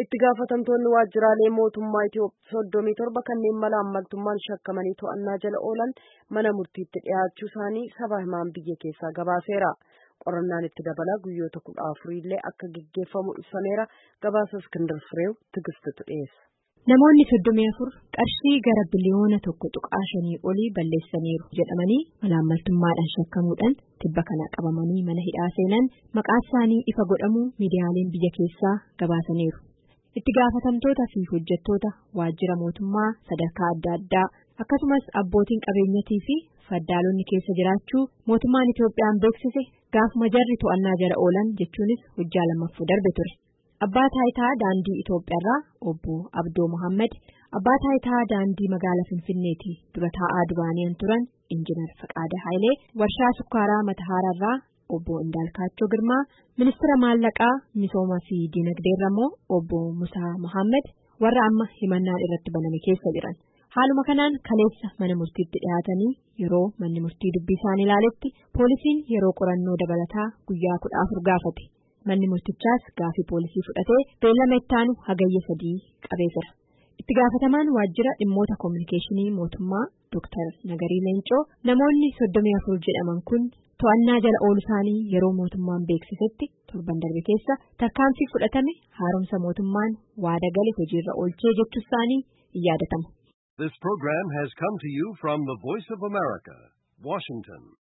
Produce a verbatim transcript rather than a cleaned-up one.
Itti gaafatamtoonni waajjiraalee mootummaa Itoophiyaa soddomii torba kanneen mala ammaltummaan shakkamanii to'annaa jala oolan mana murtiitti dhiyaachuu isaanii saba himaan biyya keessaa gabaaseera. Qorannaan itti dabalaa guyyoota kudha afurillee akka gaggeeffamu ibsameera. Gabaasa Iskindar Fireew Tigistitu dhiyeessa. Namoonni soddomii afur qarshii gara biliyoona tokko tuqaa shanii olii balleessaniiru jedhamanii malaammaltummaadhaan shakkamuudhaan tibba kana qabamanii mana hidhaa seenan maqaa isaanii ifa godhamuu miidiyaaleen biyya keessaa gabaasaniiru. Itti gaafatamtootaa fi hojjettoota waajjira mootummaa sadarkaa adda addaa akkasumas abbootiin qabeenyatii fi faddaalonni keessa jiraachuu mootummaan Itoophiyaan beeksise gaafuma jarri to'annaa jala oolan jechuunis hojjaa lammaffuu darbe ture. Abbaa taayitaa daandii Itoophiyaarraa obbo Abdoo Muhammad, abbaa taayitaa daandii magaalaa Finfinneetii dura taa'aa duraaniin turan Injiinar Faqaadaa Haayilee, warshaa sukkaaraa Matahaararraa obbo Indaalkaachoo Girmaa, ministeera maallaqaa misoomaa fi diinagdeerra immoo obbo Musaa Muhammad warra amma himannaan irratti baname keessa jiran. Haaluma kanaan kaleessa mana murtiitti dhiyaatanii yeroo manni murtii dubbii isaanii ilaaletti poolisiin yeroo qorannoo dabalataa guyyaa kudha afur gaafate. Manni murtichaas gaafii poolisii fudhatee beellama ittaanu hagayya sadii qabee jira. Itti gaafatamaan waajjira dhimmoota koominikeeshinii mootummaa Dooktar Nagarii Leencoo namoonni soddomii afur jedhaman kun to'annaa jala oolu isaanii yeroo mootummaan beeksisetti torban darbe keessa tarkaanfii fudhatame haaromsa mootummaan waada gale hojiirra oolchee jechuu isaanii in yaadatama. This program has come to you from the Voice of America, Washington.